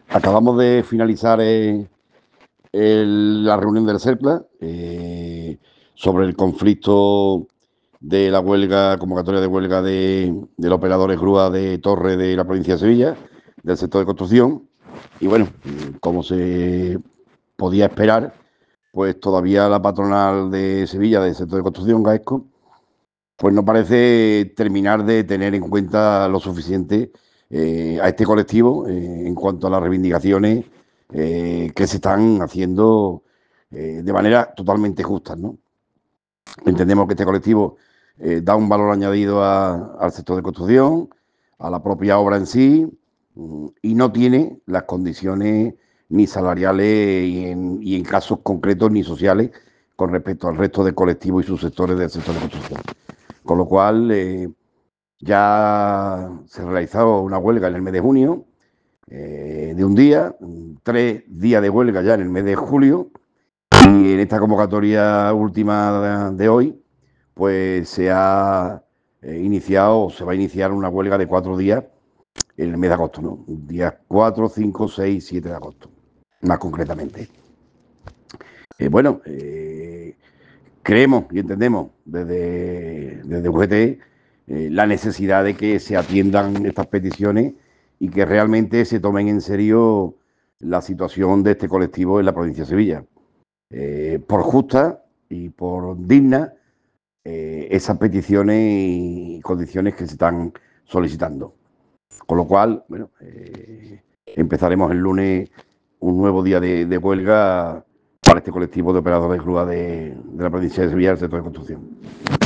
Acabamos de finalizar la reunión del CERCLA sobre el conflicto de la huelga, convocatoria de huelga de los operadores grúa de Torre de la provincia de Sevilla, del sector de construcción. Y bueno, como se podía esperar, pues todavía la patronal de Sevilla del sector de construcción, GAESCO, pues no parece terminar de tener en cuenta lo suficiente a este colectivo en cuanto a las reivindicaciones que se están haciendo de manera totalmente justa, ¿no? Entendemos que este colectivo da un valor añadido al sector de construcción, a la propia obra en sí, y no tiene las condiciones ni salariales y en casos concretos ni sociales con respecto al resto de colectivos y sus sectores del sector de construcción. Con lo cual, ya se realizó una huelga en el mes de junio de un día, 3 días de huelga ya en el mes de julio, y en esta convocatoria última de hoy, pues se ha iniciado, se va a iniciar una huelga de 4 días en el mes de agosto, ¿no? Días 4, 5, 6, 7 de agosto, más concretamente. Bueno, creemos y entendemos desde UGT la necesidad de que se atiendan estas peticiones y que realmente se tomen en serio la situación de este colectivo en la provincia de Sevilla. Por justa y por digna esas peticiones y condiciones que se están solicitando. Con lo cual, bueno, empezaremos el lunes un nuevo día de huelga para este colectivo de operadores grúa de la provincia de Sevilla del sector de construcción.